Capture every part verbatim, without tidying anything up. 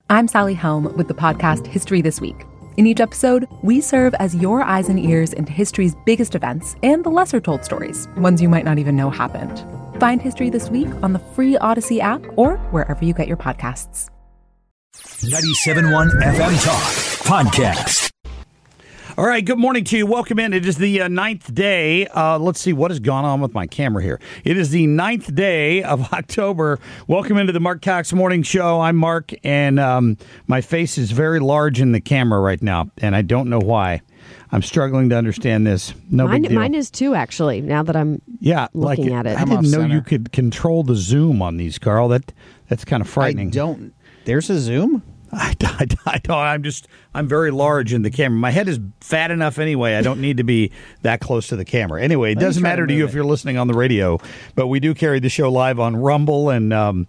I'm Sally Helm with the podcast History This Week. In each episode, we serve as your eyes and ears into history's biggest events and the lesser-told stories, ones you might not even know happened. Find History This Week on the free Odyssey app or wherever you get your podcasts. ninety-seven point one F M Talk Podcast. All right, good morning to you. Welcome in. It is the uh, ninth day. Uh, let's see what has gone on with my camera here. It is the ninth day of October. Welcome into the Mark Cox Morning Show. I'm Mark, and um, my face is very large in the camera right now, and I don't know why. I'm struggling to understand this. No mine, big deal. Mine is too, actually, now that I'm yeah, looking like, at it. I I'm didn't know center. you could control the zoom on these, Carl. That That's kind of frightening. I don't. There's a zoom? I, I, I don't. I'm just. I'm very large in the camera. My head is fat enough anyway. I don't need to be that close to the camera. Anyway, it Let me doesn't try matter to to you move if it. you're listening on the radio, but we do carry the show live on Rumble and um,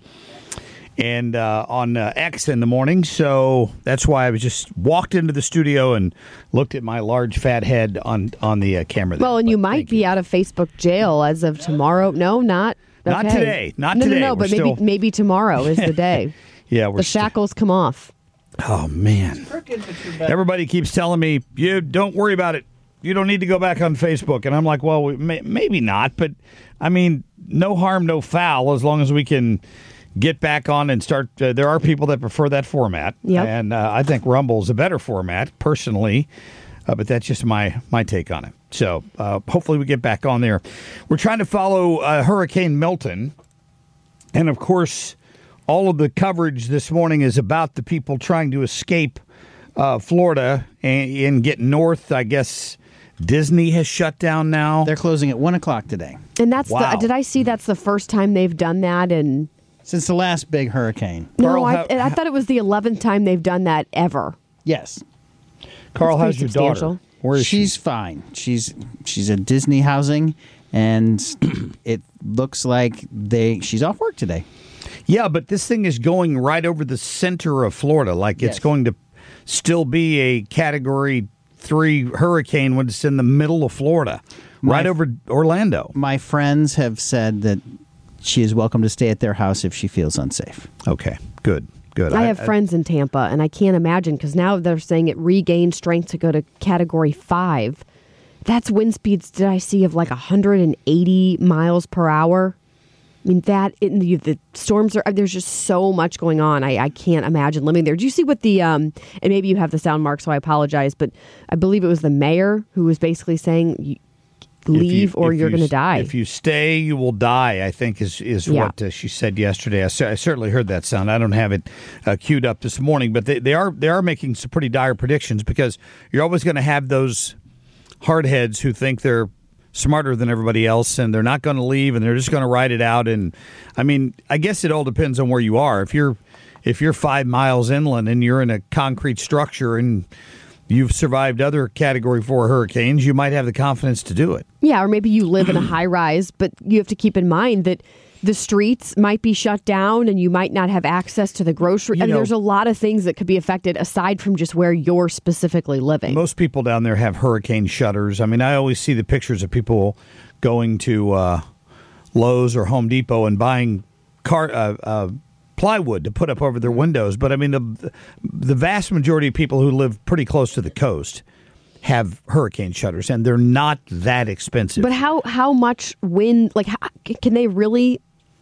and uh, on uh, X in the morning. So that's why I was just walked into the studio and looked at my large fat head on on the uh, camera. There. Well, and But you might thank be out of Facebook jail as of tomorrow. No, not Not okay. today. Not no, today. No, no, We're but maybe still- maybe tomorrow is the day. Yeah, we're the st- shackles come off. Oh man. Everybody keeps telling me, you don't worry about it. You don't need to go back on Facebook. And I'm like, well, we may, maybe not. But, I mean, no harm, no foul, as long as we can get back on and start. Uh, there are people that prefer that format. Yep. And uh, I think Rumble's a better format, personally. Uh, but that's just my, my take on it. So uh, hopefully we get back on there. We're trying to follow uh, Hurricane Milton. And, of course, all of the coverage this morning is about the people trying to escape uh, Florida and, and get north. I guess Disney has shut down now. They're closing at one o'clock today. And that's Wow. the. Did I see that's the first time they've done that? And Since the last big hurricane. Carl, no, I, how- I thought it was the eleventh time they've done that ever. Yes. Carl, That's how's your pretty daughter? substantial. Where is She's fine. She's she's at Disney housing, and it looks like they she's off work today. she? Yeah, but this thing is going right over the center of Florida. Like it's Yes. going to still be a Category three hurricane when it's in the middle of Florida, My- right over Orlando. My friends have said that she is welcome to stay at their house if she feels unsafe. Okay, good, good. I have friends in Tampa, and I can't imagine because now they're saying it regained strength to go to Category five. That's wind speeds, did I see, of like one hundred eighty miles per hour. I mean, that, it, the, the storms are, there's just so much going on. I, I can't imagine living there. Do you see what the, um, and maybe you have the sound mark, so I apologize, but I believe it was the mayor who was basically saying, you, If you- leave or if you're you going to s- die. If you stay, you will die, I think is, is Yeah. what uh, she said yesterday. I, cer- I certainly heard that sound. I don't have it uh, queued up this morning, but they, they are they are making some pretty dire predictions because you're always going to have those hardheads who think they're smarter than everybody else and they're not going to leave and they're just going to ride it out. And I mean, I guess it all depends on where you are. If you're if you're five miles inland and you're in a concrete structure and you've survived other Category four hurricanes, you might have the confidence to do it. Yeah, or maybe you live in a high rise, but you have to keep in mind that the streets might be shut down and you might not have access to the grocery. You I mean, know- there's a lot of things that could be affected aside from just where you're specifically living. Most people down there have hurricane shutters. I mean, I always see the pictures of people going to uh, Lowe's or Home Depot and buying car uh, uh, plywood to put up over their windows. But I mean, the the vast majority of people who live pretty close to the coast have hurricane shutters, and they're not that expensive. But how how much wind, like, how, can they really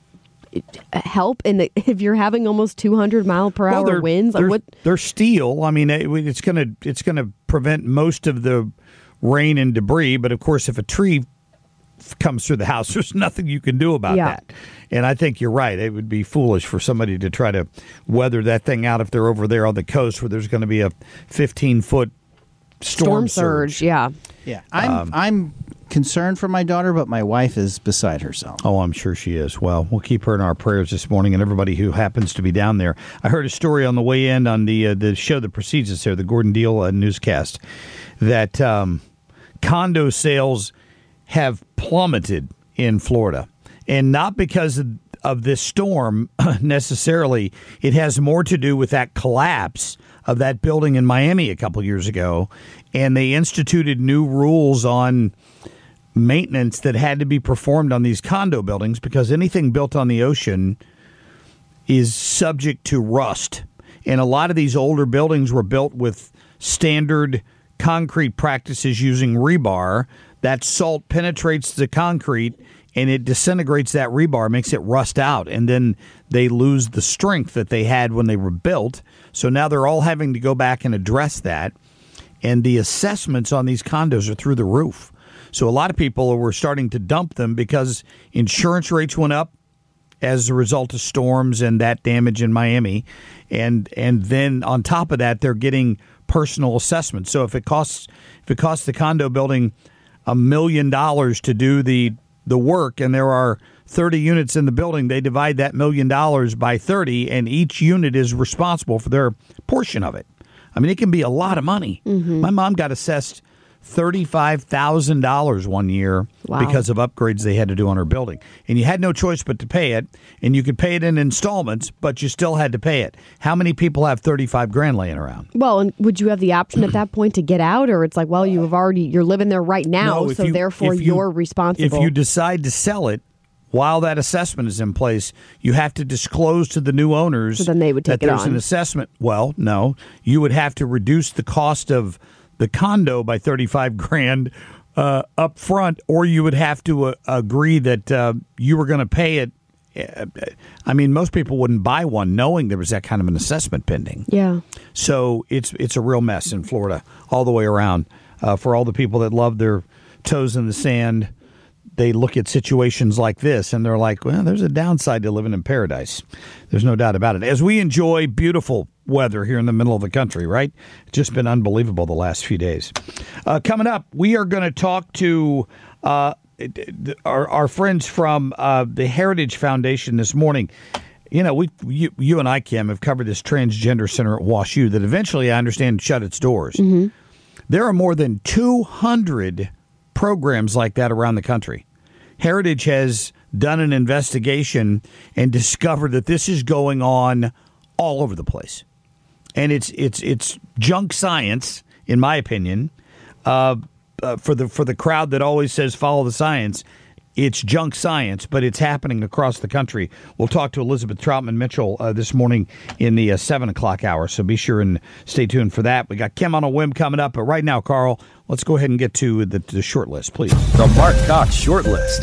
help in the, if you're having almost two hundred mile per Well, hour they're- winds? Like They're, what? they're steel. I mean, it, it's going to it's going to prevent most of the rain and debris. But of course, if a tree f- comes through the house, there's nothing you can do about Yeah. that. And I think you're right. It would be foolish for somebody to try to weather that thing out if they're over there on the coast where there's going to be a fifteen foot storm, Storm surge, yeah. Yeah. I'm Um, I'm concerned for my daughter, but my wife is beside herself. Oh, I'm sure she is. Well, we'll keep her in our prayers this morning and everybody who happens to be down there. I heard a story on the way in on the uh, the show that precedes us here, the Gordon Deal uh, newscast, that um, condo sales have plummeted in Florida. And not because of, of this storm necessarily. It has more to do with that collapse of that building in Miami a couple years ago. And they instituted new rules on maintenance that had to be performed on these condo buildings because anything built on the ocean is subject to rust. And a lot of these older buildings were built with standard concrete practices using rebar. That salt penetrates the concrete and it disintegrates that rebar, makes it rust out, and then they lose the strength that they had when they were built. So now they're all having to go back and address that. And the assessments on these condos are through the roof. So a lot of people were starting to dump them because insurance rates went up as a result of storms and that damage in Miami. And and then on top of that, they're getting personal assessments. So if it costs if it costs the condo building a million dollars to do the the work, and there are thirty units in the building, they divide that million dollars by thirty, and each unit is responsible for their portion of it. I mean, it can be a lot of money. Mm-hmm. My mom got assessed thirty-five thousand dollars one year wow. because of upgrades they had to do on her building. And you had no choice but to pay it, and you could pay it in installments, but you still had to pay it. How many people have thirty-five grand laying around? Well, and would you have the option at that point to get out, or it's like, well, you have already, you're living there right now, no, so you, therefore you, you're responsible. If you decide to sell it, while that assessment is in place, you have to disclose to the new owners so then they would take that there's it on. an assessment. Well, no, you would have to reduce the cost of the condo by thirty-five grand uh, up front, or you would have to uh, agree that uh, you were going to pay it. I mean, most people wouldn't buy one knowing there was that kind of an assessment pending. Yeah. So it's it's a real mess in Florida all the way around. Uh, for all the people that love their toes in the sand, they look at situations like this and they're like, well, there's a downside to living in paradise. There's no doubt about it. As we enjoy beautiful weather here in the middle of the country, right? It's just been unbelievable the last few days. Uh, coming up, we are going to talk to uh, our, our friends from uh, the Heritage Foundation this morning. You know, we, you, you and I, Kim, have covered this transgender center at WashU that eventually, I understand, shut its doors. Mm-hmm. There are more than two hundred programs like that around the country. Heritage has done an investigation and discovered that this is going on all over the place. And it's it's it's junk science, in my opinion. Uh, uh, for the for the crowd that always says follow the science, it's junk science, but it's happening across the country. We'll talk to Elizabeth Troutman Mitchell uh, this morning in the uh, seven o'clock hour, so be sure and stay tuned for that. We got Kim on a Whim coming up, but right now, Carl, let's go ahead and get to the, the short list, please. The Mark Cox Short List.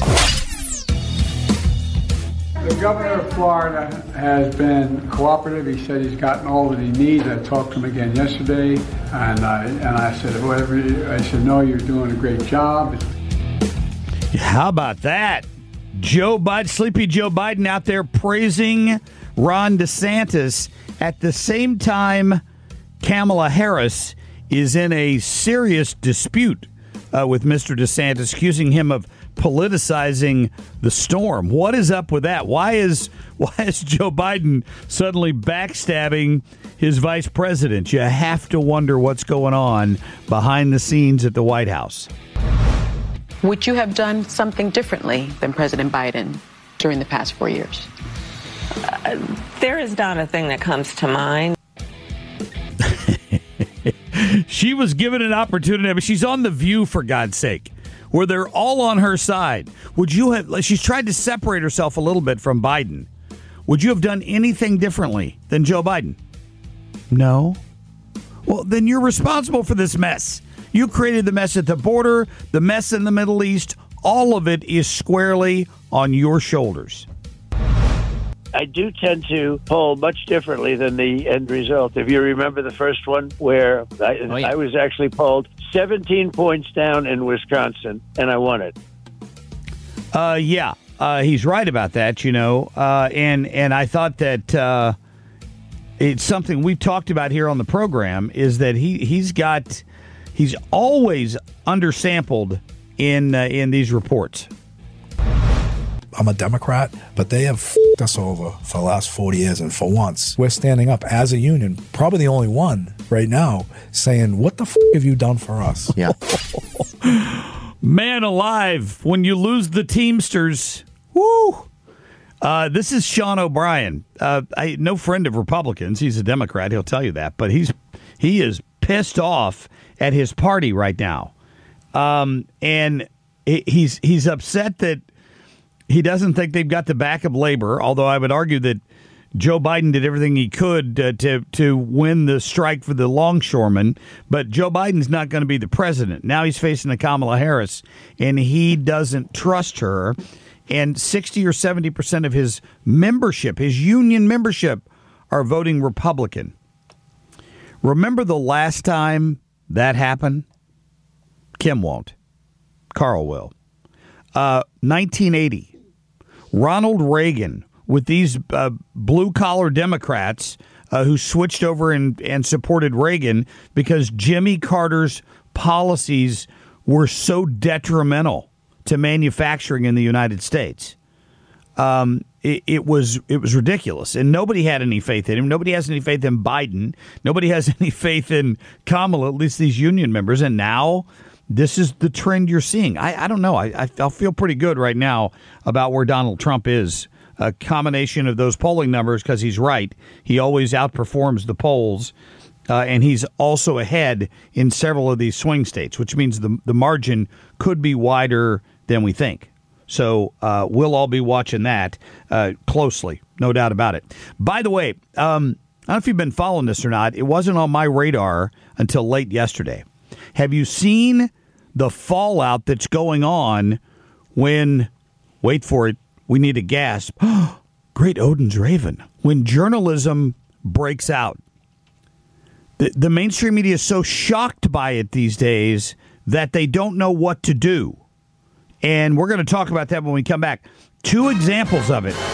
The governor of Florida has been cooperative. He said he's gotten all that he needs. I talked to him again yesterday, and I, and I said, whatever. I said, no, you're doing a great job. How about that? Joe Biden, Sleepy Joe Biden out there praising Ron DeSantis at the same time Kamala Harris is in a serious dispute uh, with Mister DeSantis, accusing him of politicizing the storm. What is up with that? Why is why is Joe Biden suddenly backstabbing his vice president? You have to wonder what's going on behind the scenes at the White House. Would you have done something differently than President Biden during the past four years? Uh, there is not a thing that comes to mind. She was given an opportunity, but she's on The View, for God's sake, where they're all on her side. Would you have, she's tried to separate herself a little bit from Biden. Would you have done anything differently than Joe Biden? No. Well, then you're responsible for this mess. You created the mess at the border, the mess in the Middle East. All of it is squarely on your shoulders. I do tend to poll much differently than the end result. If you remember the first one, where I, oh, yeah. I was actually polled seventeen points down in Wisconsin, and I won it. Uh, yeah, uh, he's right about that, you know. Uh, and, and I thought that uh, it's something we've talked about here on the program, is that he, he's got, he's always undersampled in, uh, in these reports. I'm a Democrat, but they have f***ed us over for the last forty years. And for once, we're standing up as a union, probably the only one right now, saying, what the f*** have you done for us? Yeah. Man alive, when you lose the Teamsters, woo! Uh, this is Sean O'Brien. Uh, I, no friend of Republicans. He's a Democrat. He'll tell you that. But he's he is pissed off at his party right now. Um, and he's he's upset that he doesn't think they've got the back of labor, although I would argue that Joe Biden did everything he could uh, to to win the strike for the longshoremen, but Joe Biden's not going to be the president. Now he's facing a Kamala Harris, and he doesn't trust her. And sixty or seventy percent of his membership, his union membership, are voting Republican. Remember the last time that happened? Kim won't. Carl will. Uh, nineteen eighty. Ronald Reagan, with these uh, blue-collar Democrats uh, who switched over and, and supported Reagan because Jimmy Carter's policies were so detrimental to manufacturing in the United States. Um, it, it was it was ridiculous, and nobody had any faith in him. Nobody has any faith in Biden. Nobody has any faith in Kamala, at least these union members. And now this is the trend you're seeing. I, I don't know. I, I I feel pretty good right now about where Donald Trump is. A combination of those polling numbers, because he's right. He always outperforms the polls. Uh, and he's also ahead in several of these swing states, which means the the margin could be wider than we think. So uh, we'll all be watching that uh, closely, no doubt about it. By the way, um, I don't know if you've been following this or not. It wasn't on my radar until late yesterday. Have you seen the fallout that's going on when, wait for it, we need a gasp, Great Odin's Raven, when journalism breaks out? The, the mainstream media is so shocked by it these days that they don't know what to do. And we're going to talk about that when we come back. Two examples of it.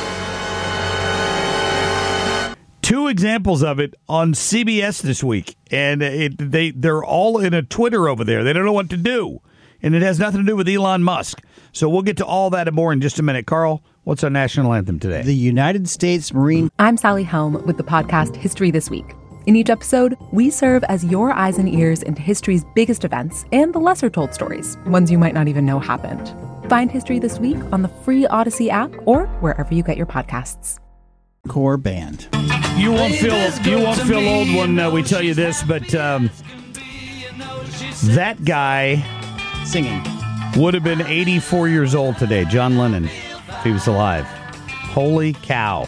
Two examples of it on C B S this week. And it, they, they're all in a Twitter over there. They don't know what to do. And it has nothing to do with Elon Musk. So we'll get to all that and more in just a minute. Carl, what's our national anthem today? The United States Marine. I'm Sally Helm with the podcast History This Week. In each episode, we serve as your eyes and ears into history's biggest events and the lesser-told stories, ones you might not even know happened. Find History This Week on the free Odyssey app or wherever you get your podcasts. Core band. You won't feel you won't feel old when uh, we tell you this, but um, that guy singing would have been eighty-four years old today, John Lennon, if he was alive. Holy cow.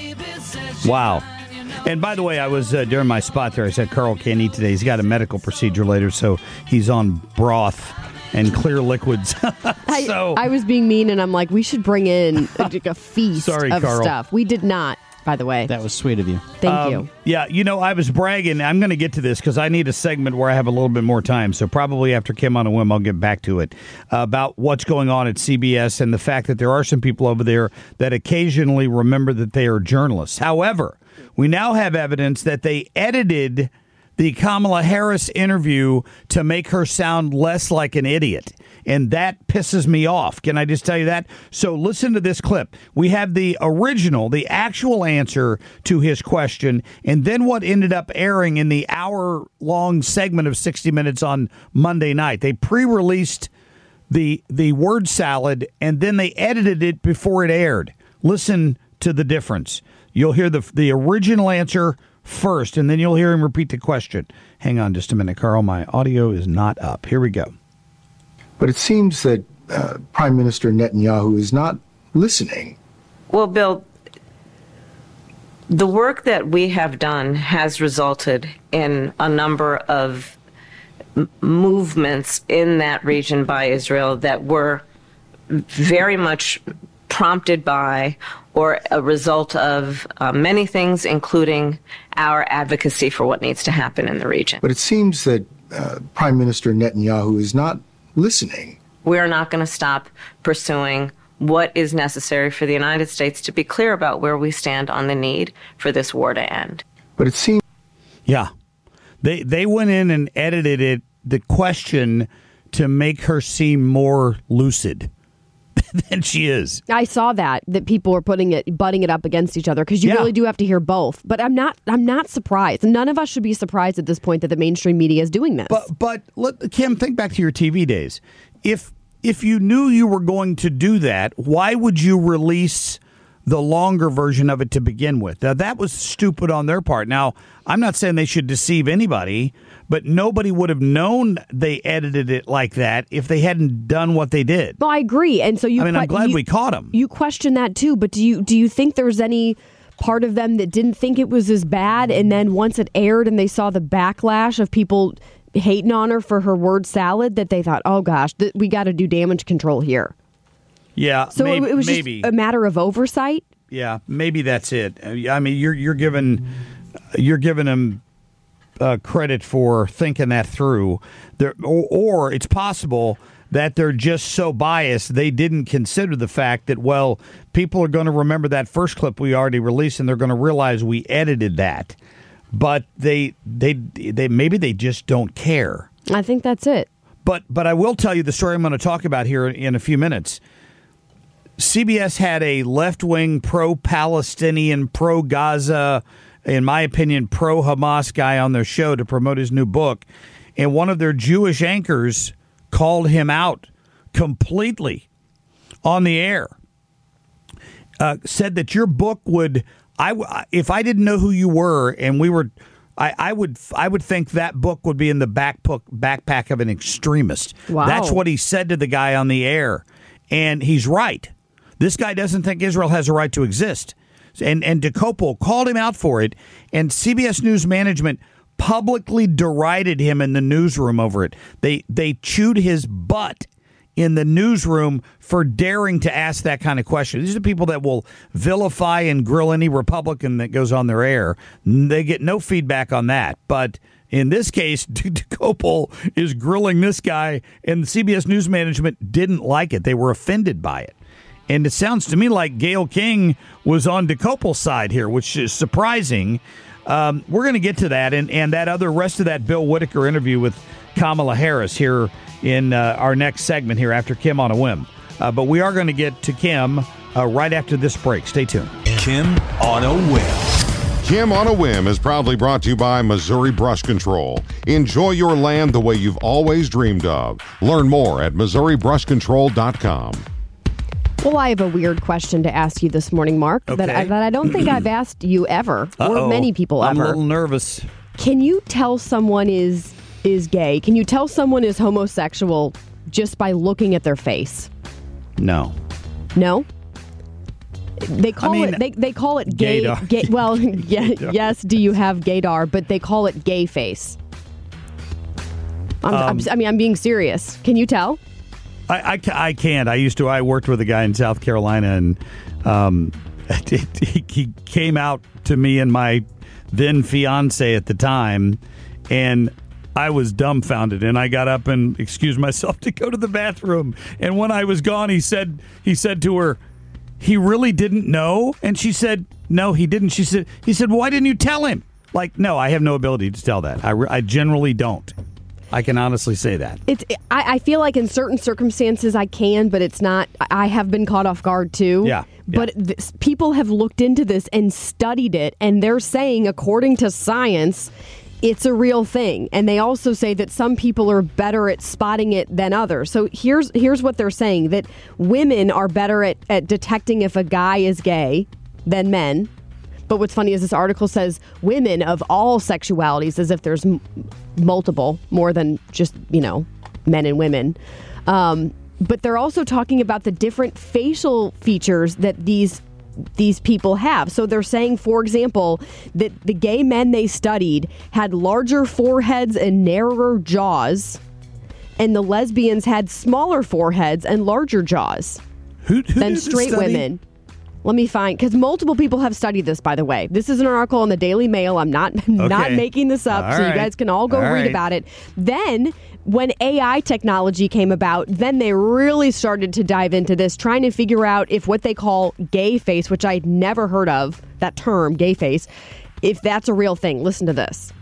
Wow. And by the way, I was, uh, during my spot there, I said Carl can't eat today. He's got a medical procedure later, so he's on broth and clear liquids. so I, I was being mean, and I'm like, we should bring in a, a feast Sorry, of Carl. stuff. We did not, by the way. That was sweet of you. Thank um, you. Yeah, you know, I was bragging. I'm going to get to this because I need a segment where I have a little bit more time. So probably after Kim on a Whim, I'll get back to it, uh, about what's going on at C B S and the fact that there are some people over there that occasionally remember that they are journalists. However, we now have evidence that they edited the Kamala Harris interview to make her sound less like an idiot. And that pisses me off. Can I just tell you that? So listen to this clip. We have the original, the actual answer to his question, and then what ended up airing in the hour-long segment of sixty minutes on Monday night. They pre-released the the word salad, and then they edited it before it aired. Listen to the difference. You'll hear the the original answer first, and then you'll hear him repeat the question. Hang on just a minute, Carl. My audio is not up. Here we go. But it seems that uh, Prime Minister Netanyahu is not listening. Well, Bill, the work that we have done has resulted in a number of m- movements in that region by Israel that were very much prompted by or a result of uh, many things, including our advocacy for what needs to happen in the region. But it seems that uh, Prime Minister Netanyahu is not listening. We are not going to stop pursuing what is necessary for the United States to be clear about where we stand on the need for this war to end. But it seems... Yeah. They, they went in and edited it, the question, to make her seem more lucid than she is. I saw that, that people were putting it, butting it up against each other, because you Yeah. really do have to hear both. But I'm not, I'm not surprised. None of us should be surprised at this point that the mainstream media is doing this. But, but let, Kim, think back to your T V days. If if you knew you were going to do that, why would you release the longer version of it to begin with? Now, that was stupid on their part. Now, I'm not saying they should deceive anybody, but nobody would have known they edited it like that if they hadn't done what they did. No, I agree. And so you I mean, I'm que- glad you, we caught them. You question that too, but do you do you think there's any part of them that didn't think it was as bad, and then once it aired and they saw the backlash of people hating on her for her word salad, that they thought, oh gosh, th- we got to do damage control here. Yeah, so maybe, it was maybe. just a matter of oversight. Yeah, maybe that's it. I mean, you're you're giving you're giving them uh, credit for thinking that through. There, or, or it's possible that they're just so biased they didn't consider the fact that, well, people are going to remember that first clip we already released, and they're going to realize we edited that. But they they they maybe they just don't care. I think that's it. But but I will tell you the story I'm going to talk about here in a few minutes. C B S had a left-wing, pro-Palestinian, pro-Gaza, in my opinion, pro-Hamas guy on their show to promote his new book. And one of their Jewish anchors called him out completely on the air. Uh, said that your book would, I, if I didn't know who you were and we were, I, I would I would think that book would be in the backpack, backpack of an extremist. Wow. That's what he said to the guy on the air. And he's right. This guy doesn't think Israel has a right to exist. And and DeCopel called him out for it, and C B S News management publicly derided him in the newsroom over it. They they chewed his butt in the newsroom for daring to ask that kind of question. These are people that will vilify and grill any Republican that goes on their air. They get no feedback on that. But in this case, DeCopel is grilling this guy, and the C B S News management didn't like it. They were offended by it. And it sounds to me like Gayle King was on DeCopel's side here, which is surprising. Um, we're going to get to that and, and that other rest of that Bill Whitaker interview with Kamala Harris here in uh, our next segment here after Kim on a Whim. Uh, but we are going to get to Kim uh, right after this break. Stay tuned. Kim on a Whim. Kim on a Whim is proudly brought to you by Missouri Brush Control. Enjoy your land the way you've always dreamed of. Learn more at Missouri Brush Control dot com. Well, I have a weird question to ask you this morning, Mark, okay. that, I, that I don't think I've asked you ever, Uh-oh. or many people I'm ever. a little nervous. Can you tell someone is is gay? Can you tell someone is homosexual just by looking at their face? No. No? They call I mean, it they they call it gay. gaydar. gay well, yeah, Gaydar. yes. Do you have gaydar? But they call it gay face. I'm, Um, I'm, I mean, I'm being serious. Can you tell? I, I, I can't. I used to. I worked with a guy in South Carolina, and um, it, he, he came out to me and my then fiance at the time, and I was dumbfounded. And I got up and excused myself to go to the bathroom. And when I was gone, he said he said to her, "He really didn't know." And she said, "No, he didn't." She said, "He said, well, why didn't you tell him?" Like, no, I have no ability to tell that. I, I generally don't. I can honestly say that. It's. I, I feel like in certain circumstances I can, but it's not. I have been caught off guard too. Yeah. yeah. But this, people have looked into this and studied it, and they're saying, according to science, it's a real thing. And they also say that some people are better at spotting it than others. So here's here's what they're saying: that women are better at, at detecting if a guy is gay than men. But what's funny is this article says women of all sexualities, as if there's m- multiple, more than just, you know, men and women. Um, but they're also talking about the different facial features that these these people have. So they're saying, for example, that the gay men they studied had larger foreheads and narrower jaws, and the lesbians had smaller foreheads and larger jaws who, who than did this straight study? women. Let me find, because multiple people have studied this, by the way. This is an article in the Daily Mail. I'm not not Okay. making this up, All so right. you guys can all go All read right. about it. Then, when A I technology came about, then they really started to dive into this, trying to figure out if what they call gay face, which I'd never heard of, that term, gay face, if that's a real thing. Listen to this.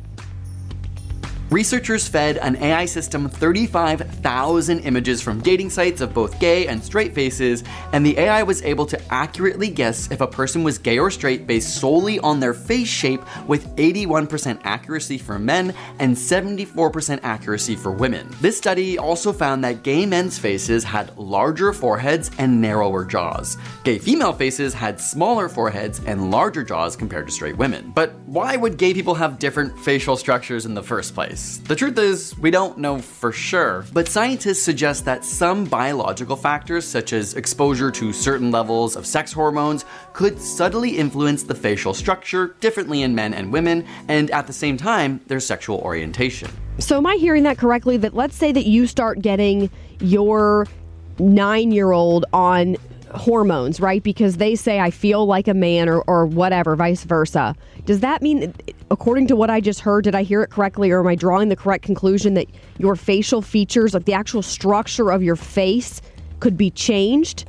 Researchers fed an A I system thirty-five thousand images from dating sites of both gay and straight faces, and the A I was able to accurately guess if a person was gay or straight based solely on their face shape, with eighty-one percent accuracy for men and seventy-four percent accuracy for women. This study also found that gay men's faces had larger foreheads and narrower jaws. Gay female faces had smaller foreheads and larger jaws compared to straight women. But why would gay people have different facial structures in the first place? yes. The truth is, we don't know for sure, but scientists suggest that some biological factors, such as exposure to certain levels of sex hormones, could subtly influence the facial structure differently in men and women, and at the same time, their sexual orientation. So am I hearing that correctly, that let's say that you start getting your nine-year-old on hormones, right? Because they say, I feel like a man, or, or whatever, vice versa. Does that mean, according to what I just heard, did I hear it correctly, or am I drawing the correct conclusion that your facial features, like the actual structure of your face, could be changed?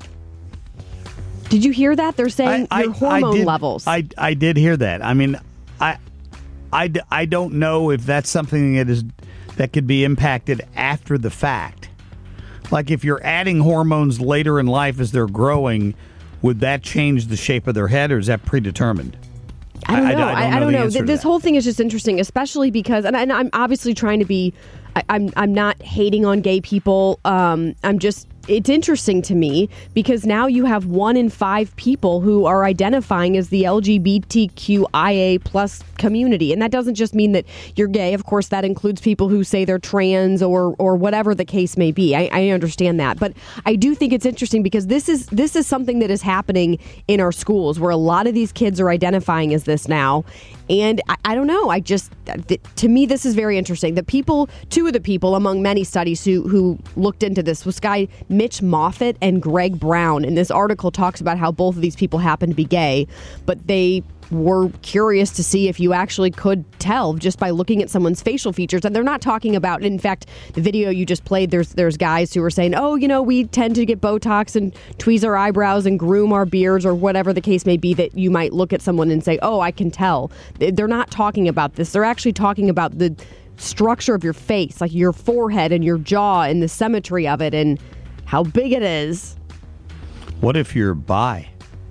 Did you hear that? They're saying I, your I, hormone I did, levels. I, I did hear that. I mean, I, I, I don't know if that's something that is that could be impacted after the fact. Like if you're adding hormones later in life as they're growing, would that change the shape of their head, or is that predetermined? I don't know. I, I, I, I don't know. know. This whole thing is just interesting, especially because, and, I, and I'm obviously trying to be, I, I'm I'm not hating on gay people. Um, I'm just, it's interesting to me because now you have one in five people who are identifying as the L G B T Q I A plus community. And that doesn't just mean that you're gay. Of course, that includes people who say they're trans or or whatever the case may be. I, I understand that. But I do think it's interesting because this is this is something that is happening in our schools where a lot of these kids are identifying as this now. And I, I don't know. I just, th- to me, this is very interesting. The people, two of the people among many studies who, who looked into this was guy Mitch Moffat and Greg Brown. And this article talks about how both of these people happen to be gay, but they were curious to see if you actually could tell just by looking at someone's facial features. And they're not talking about, in fact, the video you just played, there's there's guys who are saying, oh, you know, we tend to get Botox and tweeze our eyebrows and groom our beards or whatever the case may be, that you might look at someone and say, oh, I can tell. They're not talking about this. They're actually talking about the structure of your face, like your forehead and your jaw and the symmetry of it and how big it is. What if you're bi?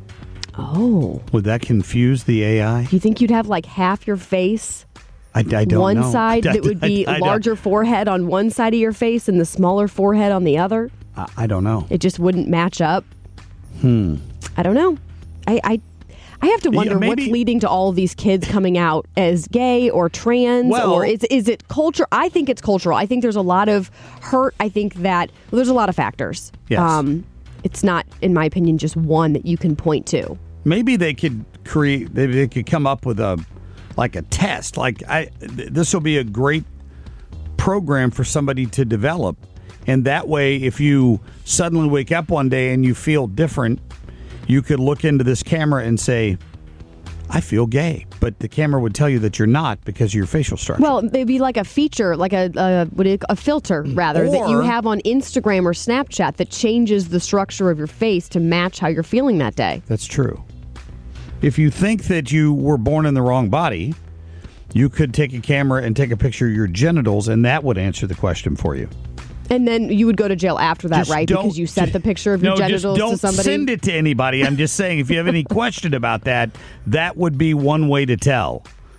Oh. Would that confuse the A I? Do you think you'd have like half your face? I, I don't one know. side that would be I, I, I larger forehead on one side of your face and the smaller forehead on the other? I, I don't know. It just wouldn't match up. Hmm. I don't know. I I, I have to wonder Yeah, maybe- what's leading to all of these kids coming out as gay or trans, Well- or is is it culture? I think it's cultural. I think there's a lot of hurt. I think that well, there's a lot of factors. Yes. Um, it's not, in my opinion, just one that you can point to. Maybe they could create. They, they could come up with a like a test. Like I, th- this will be a great program for somebody to develop, and that way, if you suddenly wake up one day and you feel different, you could look into this camera and say, I feel gay, but the camera would tell you that you're not because of your facial structure. Well, it'd be like a feature, like a a, what do you, a filter, rather, that you Or- have on Instagram or Snapchat that changes the structure of your face to match how you're feeling that day. That's true. If you think that you were born in the wrong body, you could take a camera and take a picture of your genitals, and that would answer the question for you. And then you would go to jail after that, Just right? don't- Because you sent the picture of your no, genitals just don't to somebody. send it to anybody. I'm just saying, if you have any question about that, that would be one way to tell.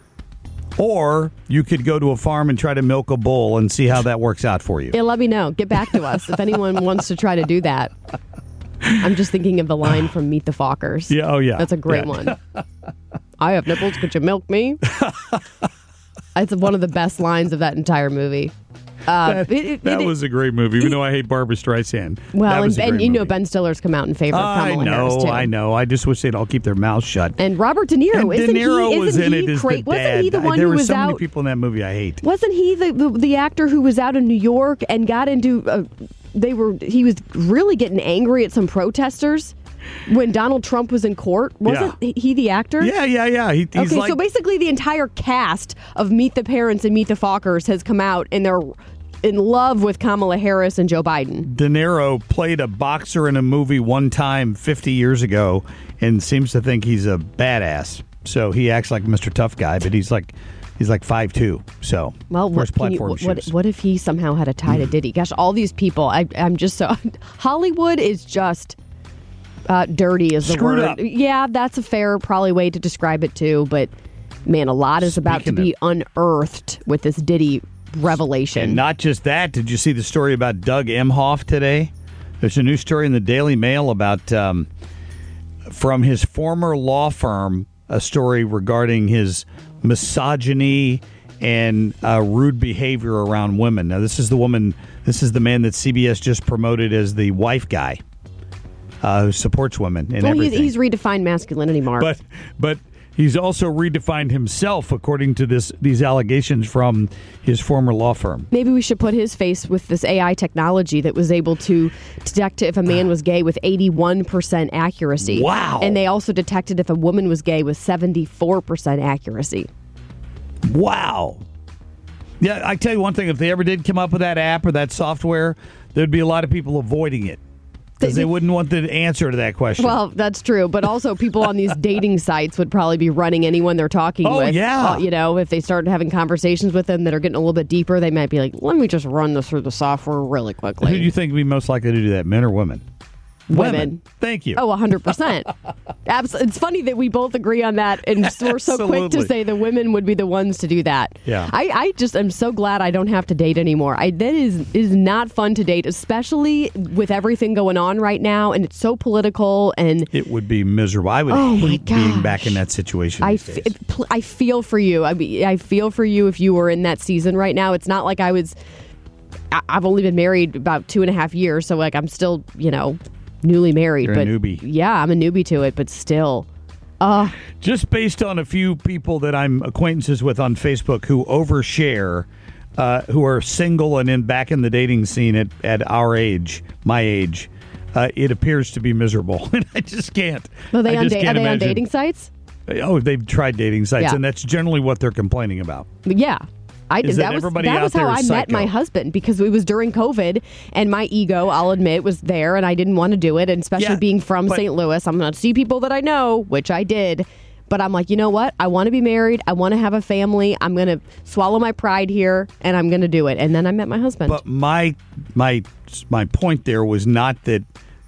Or you could go to a farm and try to milk a bull and see how that works out for you. Yeah, let me know. Get back to us if anyone wants to try to do that. I'm just thinking of the line from Meet the Fockers. Yeah, oh yeah. That's a great Yeah. one. I have nipples. Could you milk me? It's one of the best lines of that entire movie. Uh, that it- it- that it- was a great movie, even though I hate Barbara Streisand. That Well, was and, a and great you know movie. Ben Stiller's come out in favor of I Kamala know, Harris, too. I know. I just wish they'd all keep their mouths shut. And Robert De Niro, And isn't De Niro he? was isn't in he it as great? the Wasn't dad. he the one there who were was so out? many people in that movie I hate. Wasn't he the, the the actor who was out in New York and got into? Uh, they were. He was really getting angry at some protesters when Donald Trump was in court. Wasn't he the actor? Yeah, yeah, yeah. He, he's okay, like, so basically the entire cast of Meet the Parents and Meet the Fockers has come out and they're in love with Kamala Harris and Joe Biden. De Niro played a boxer in a movie one time fifty years ago and seems to think he's a badass. So he acts like Mister Tough Guy, but he's like he's like five two. So Well, wears what, can you, platform what, what, shoes. what if he somehow had a tie to Diddy? Gosh, all these people, I, I'm just so... Hollywood is just... Uh, dirty is the Screwed word. up. Yeah, that's a fair probably way to describe it too, but man, a lot is about to Speaking be unearthed with this Diddy revelation. And not just that, did you see the story about Doug Emhoff today? There's a new story in the Daily Mail about um, from his former law firm, a story regarding his misogyny and uh, rude behavior around women. Now, this is the woman, this is the man that C B S just promoted as the wife guy uh, who supports women and well, everything. He's, he's redefined masculinity, Mark. But, but he's also redefined himself according to this these allegations from his former law firm. Maybe we should put his face with this A I technology that was able to detect if a man was gay with eighty-one percent accuracy. Wow. And they also detected if a woman was gay with seventy-four percent accuracy. Wow. Yeah, I tell you one thing, if they ever did come up with that app or that software, there'd be a lot of people avoiding it because they wouldn't want the answer to that question. Well, that's true. But also people on these dating sites would probably be running anyone they're talking Oh, with. yeah. Uh, you know, if they started having conversations with them that are getting a little bit deeper, they might be like, let me just run this through the software really quickly. Who do you think would be most likely to do that, men or women? Women. Thank you. Oh, one hundred percent. Abs- it's funny that we both agree on that, and we're so quick Absolutely. to say the women would be the ones to do that. Yeah. I, I just am so glad I don't have to date anymore. I That is, is not fun to date, especially with everything going on right now, and it's so political. And It would be miserable. I would Oh, my hate being gosh. back in that situation. I, these f- days. pl- I feel for you. I mean, I feel for you if you were in that season right now. It's not like I was. I- I've only been married about two and a half years, so like I'm still, you know, newly married. You're a but newbie. Yeah, I'm a newbie to it, but still. Uh, Just based on a few people that I'm acquaintances with on Facebook who overshare, uh, who are single and in back in the dating scene at, at our age, my age, uh, it appears to be miserable. And I just can't. are they, I on, just da- can't are they on imagine. dating sites? Oh, they've tried dating sites, Yeah. and that's generally what they're complaining about. Yeah. I Is did. that That was everybody that out was how there I is met my psycho? husband, because it was during COVID, and my ego, I'll admit, was there, and I didn't want to do it. And especially Yeah, being from but- Saint Louis, I'm going to see people that I know, which I did. But I'm like, you know what? I want to be married. I want to have a family. I'm going to swallow my pride here, and I'm going to do it. And then I met my husband. But my my my point there was not that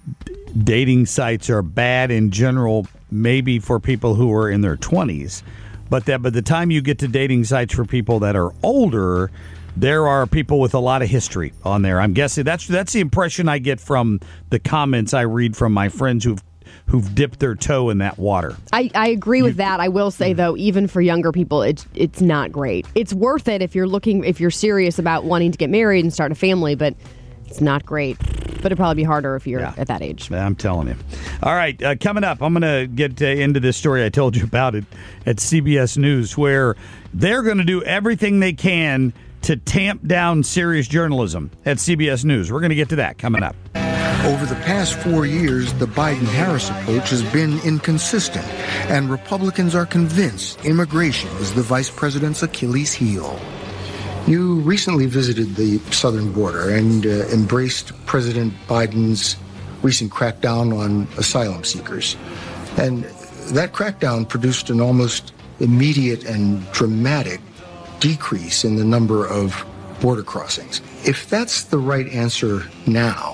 dating sites are bad in general, maybe for people who are in their twenties, but that by the time you get to dating sites for people that are older, there are people with a lot of history on there. I'm guessing that's that's the impression I get from the comments I read from my friends who've who've dipped their toe in that water. I, I agree with that. I will say though, even for younger people, it's it's not great. It's worth it if you're looking if you're serious about wanting to get married and start a family, but it's not great. But it'd probably be harder if you're Yeah. at that age. I'm telling you. All right, uh, coming up, I'm going to get uh, into this story I told you about it at C B S News, where they're going to do everything they can to tamp down serious journalism at C B S News. We're going to get to that coming up. Over the past four years, the Biden-Harris approach has been inconsistent, and Republicans are convinced immigration is the vice president's Achilles heel. You recently visited the southern border and uh, embraced President Biden's recent crackdown on asylum seekers. And that crackdown produced an almost immediate and dramatic decrease in the number of border crossings. If that's the right answer now,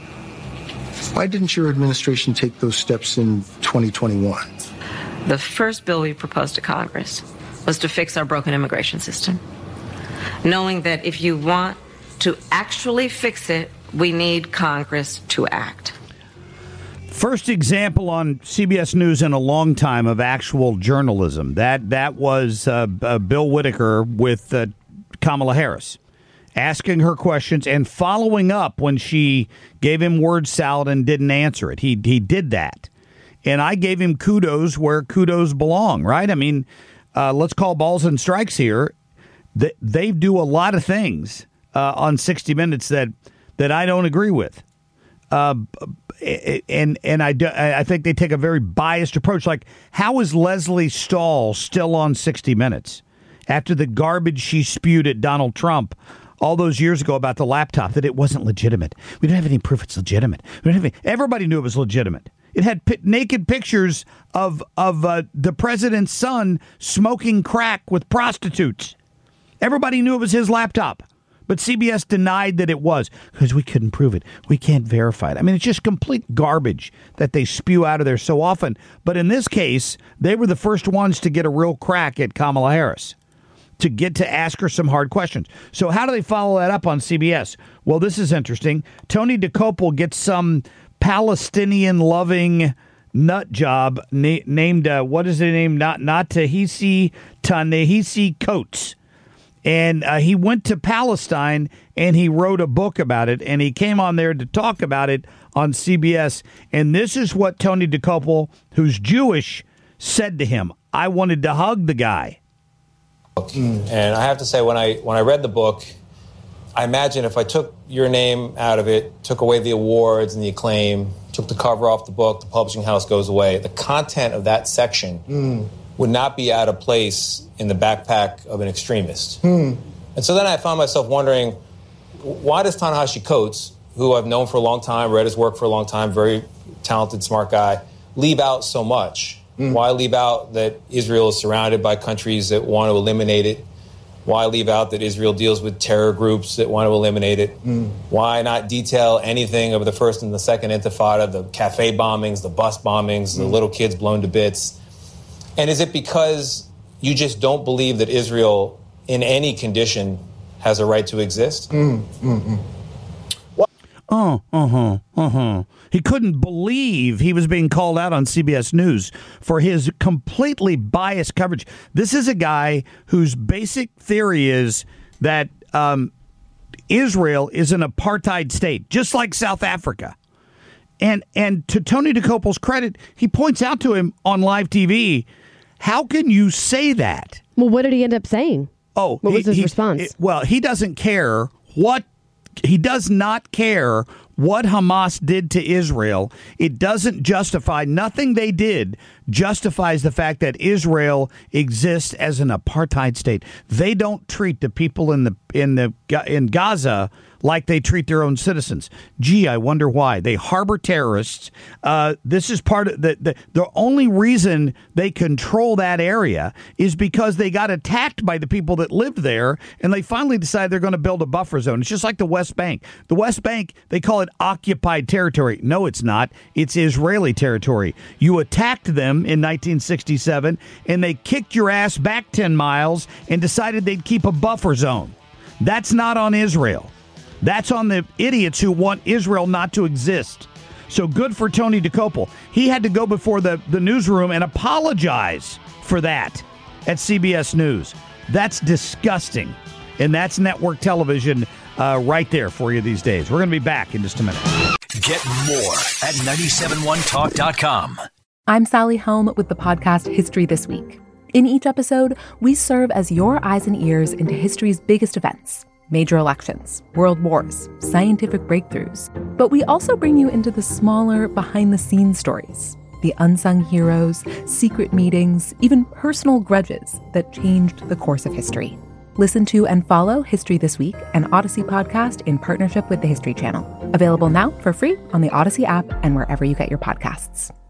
why didn't your administration take those steps in twenty twenty-one? The first bill we proposed to Congress was to fix our broken immigration system, knowing that if you want to actually fix it, we need Congress to act. First example on C B S News in a long time of actual journalism. That that was uh, uh, Bill Whitaker with uh, Kamala Harris, asking her questions and following up when she gave him word salad and didn't answer it. He he did that, and I gave him kudos where kudos belong. Right? I mean, uh, let's call balls and strikes here. They, they do a lot of things uh, on sixty minutes that that I don't agree with. Uh, and and I, do, I think they take a very biased approach. Like, how is Leslie Stahl still on sixty minutes after the garbage she spewed at Donald Trump all those years ago about the laptop, that it wasn't legitimate? We don't have any proof it's legitimate. We don't have any, everybody knew it was legitimate. It had p- naked pictures of, of uh, the president's son smoking crack with prostitutes. Everybody knew it was his laptop. But C B S denied that it was because we couldn't prove it. We can't verify it. I mean, it's just complete garbage that they spew out of there so often. But in this case, they were the first ones to get a real crack at Kamala Harris, to get to ask her some hard questions. So how do they follow that up on C B S? Well, this is interesting. Tony DeCopel gets some Palestinian-loving nut job na- named, uh, what is the name? Not, not Tahisi, Ta-Nehisi Coates. And uh, he went to Palestine and he wrote a book about it. And he came on there to talk about it on C B S. And this is what Tony Dokoupil, who's Jewish, said to him. I wanted to hug the guy. And I have to say, when I when I read the book, I imagine if I took your name out of it, took away the awards and the acclaim, took the cover off the book, the publishing house goes away, the content of that section mm. would not be out of place in the backpack of an extremist. Mm. And so then I found myself wondering, why does Ta-Nehisi Coates, who I've known for a long time, read his work for a long time, very talented, smart guy, leave out so much? Mm. Why leave out that Israel is surrounded by countries that want to eliminate it? Why leave out that Israel deals with terror groups that want to eliminate it? Mm. Why not detail anything of the first and the second intifada, the cafe bombings, the bus bombings, mm. the little kids blown to bits? And is it because you just don't believe that Israel, in any condition, has a right to exist? Mm. Mm-hmm. Oh, uh-huh, uh-huh. He couldn't believe he was being called out on C B S News for his completely biased coverage. This is a guy whose basic theory is that um, Israel is an apartheid state, just like South Africa. And and to Tony Dokoupil's credit, he points out to him on live T V, how can you say that? Well, what did he end up saying? Oh, what he, was his he, response? It, well, he doesn't care what He does not care what Hamas did to Israel. It doesn't justify, nothing they did justifies the fact that Israel exists as an apartheid state. They don't treat the people in the in the in Gaza like they treat their own citizens. Gee, I wonder why. They harbor terrorists. Uh, this is part of the, the the only reason they control that area is because they got attacked by the people that lived there, and they finally decided they're going to build a buffer zone. It's just like the West Bank. The West Bank, they call it occupied territory. No, it's not. It's Israeli territory. You attacked them in nineteen sixty-seven, and they kicked your ass back ten miles and decided they'd keep a buffer zone. That's not on Israel. That's on the idiots who want Israel not to exist. So good for Tony Dokoupil. He had to go before the, the newsroom and apologize for that at C B S News. That's disgusting. And that's network television uh, right there for you these days. We're going to be back in just a minute. Get more at nine seven one talk dot com. I'm Sally Helm with the podcast History This Week. In each episode, we serve as your eyes and ears into history's biggest events. Major elections, world wars, scientific breakthroughs. But we also bring you into the smaller, behind-the-scenes stories, the unsung heroes, secret meetings, even personal grudges that changed the course of history. Listen to and follow History This Week, an Odyssey podcast in partnership with the History Channel. Available now for free on the Odyssey app and wherever you get your podcasts.